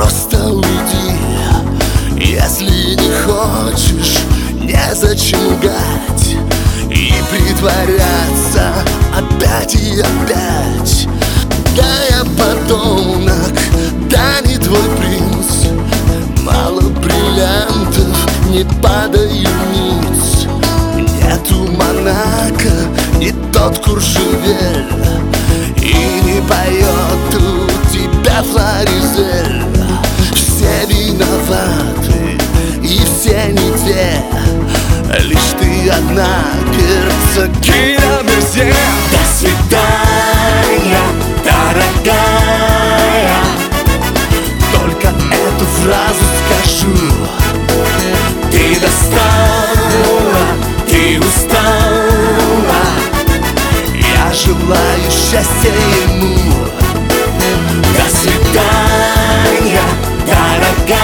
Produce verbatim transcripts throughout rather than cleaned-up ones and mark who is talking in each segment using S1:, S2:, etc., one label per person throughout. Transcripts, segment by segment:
S1: просто уйди. Если не хочешь, незачем лгать и притворяться опять и опять. Да я подонок, да не твой принц. Мало бриллиантов, не падаю ниц. Нету Монако, не тот Куршевель, и не поет у тебя Флоризель. Все виноваты и все не те, лишь ты одна, перца Кира Мерсье.
S2: До свидания, дорогая.
S1: Только эту фразу скажу.
S2: Ты достала, ты устала.
S1: Я желаю счастья ему.
S2: До свидания, дорогая.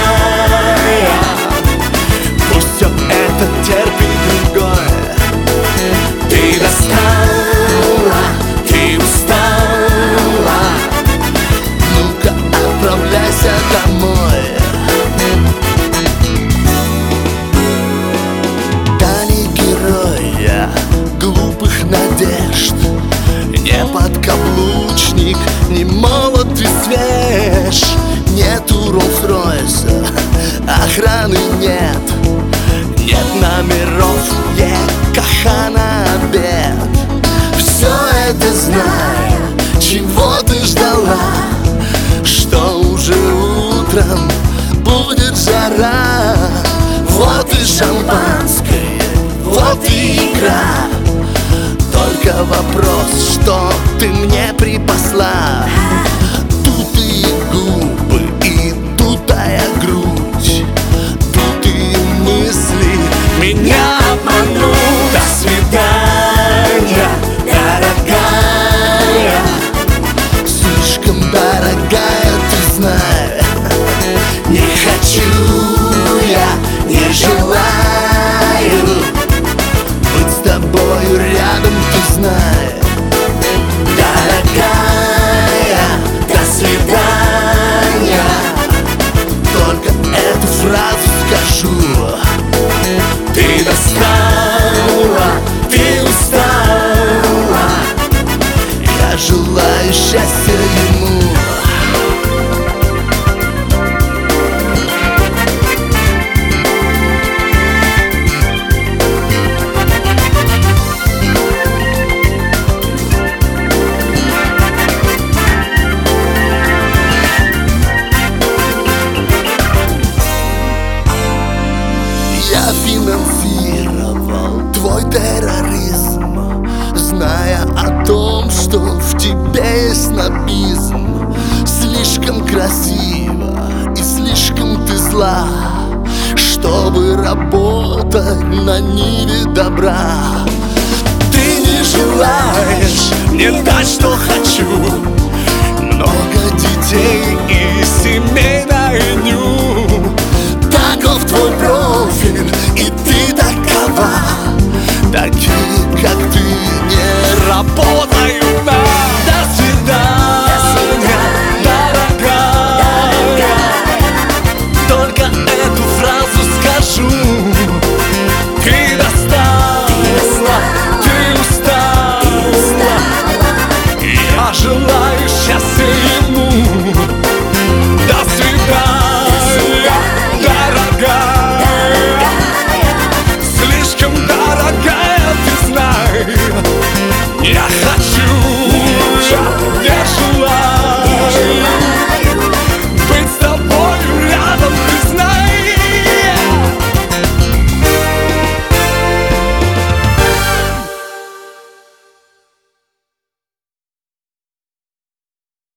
S1: Пусть все это терпит другое.
S2: Ты достала, ты устала.
S1: Ну-ка отправляйся домой. Да не герой я глупых надежд, не подкаблучник, не молод и свеж. Нету Роллс-Ройса, охраны нет, нет номеров, ЕКХ на обед. Все это зная, чего ты ждала, что уже утром будет жара. Вот и шампанское, вот и игра. Только вопрос, что ты мне припасла. Тут и губы, и дутая грудь, тут и мысли меня обманут.
S2: До свидания, дорогая.
S1: Слишком дорогая, ты знаешь.
S2: Не хочу я, не желаю
S1: быть с тобою рядом, ты знаешь.
S2: дорогая. До свидания.
S1: Только эту фразу скажу.
S2: Ты достала, ты устала.
S1: Я желаю счастья ему. Я финансировал твой терроризм, зная о том, что в тебе есть снобизм. Слишком красиво и слишком ты зла, чтобы работать на ниве добра. Ты не желаешь мне дать, что хочу, много детей и семейной